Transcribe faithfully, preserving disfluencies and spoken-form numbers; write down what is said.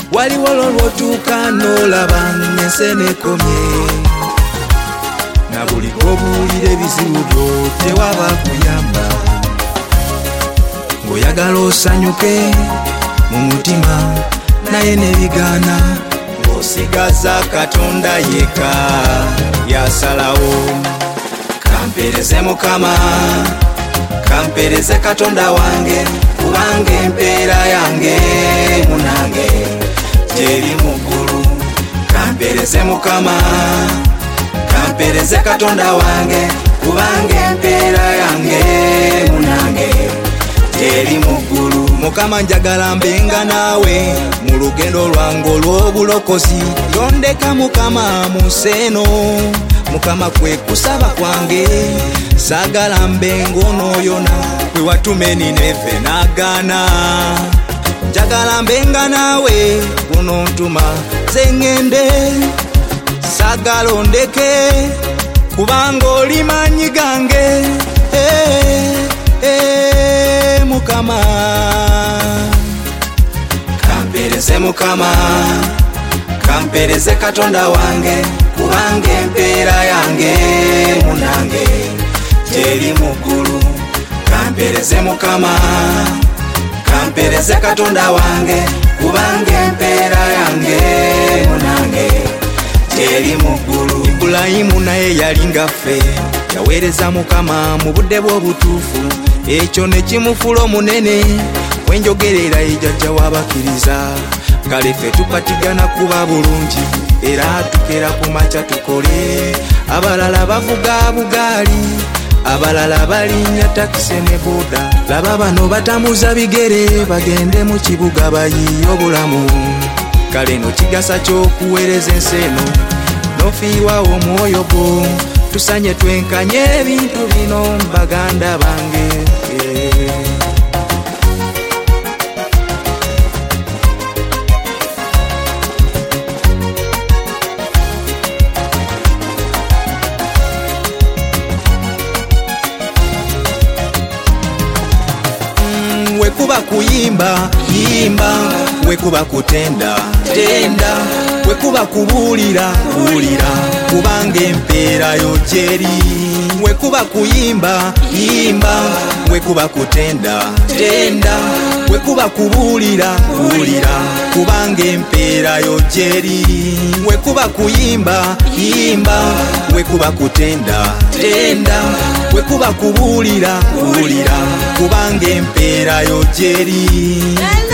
waliwo lwotuuka n'olaba n'ensene ekomye na buli kobuulira ebizibu byo tewaba kuyamba ng'oyagala osanyuke mu mutima naye nebigaana ng'osigaza Katonda yekka yasalawo. Kampereze Mukama, kampereze Katonda wange, kubanga empeera yange munange teri mu ggulu. Kampereze Mukama, kampereze Katonda wange, kubanga empeera yange munange teri mu ggulu. Mukama njagala mbenga naawe mu lugendo lwange olw'obulokozi. Tondeka Mukama mu nsi eno, Mukama kwe kusaba kwange. Saagala mbenga onooyona kwe watuma Nineve n'agaana. Njagala mbenga naawe kunontuma ze ŋŋende. Saagala ondeke kubanga oli maanyi gange. Hey, hey, Mukama, kampereze Mukama, kampereze Katonda wange, kubanga empeera yange munange teri mu ggulu. Kampereze Mukama, kampereze Katonda wange, kubanga empeera yange munange teri mu ggulu. Ibulayimu naye yali nga ffe, yaweereza Mukama mu budde bw'obutuufu, ekyo ne kimufuula omunene. Wenjogerera ejjajja w'abakkiriza, kale ffe tupatigana kuba bulungi era tukera ku makya tukole. Abalala bavuga bugaali, abalala balinnya takisi ne boda. Laba bano batambuza bigere bagende mu kibuga bayiye obulamu. Kale no kigasa ky'okuweereza ensi eno n'ofiirwa omwoyo gwo. Tusanye twenkanye ebintu bino baganda bange. Wekuba kuyimba yimba, wekuba kutenda tenda, wekuba kubuulira buulira, kubanga empeera yo gyeri. Wekuba kuyimba yimba, wekuba kutenda tenda, wekuba kubuulira buulira, kubanga empeera yo gyeri. Wekuba kuyimba yimba, wekuba kutenda tenda, wekuba kubuulira buulira, kubanga empeera yo gyeri.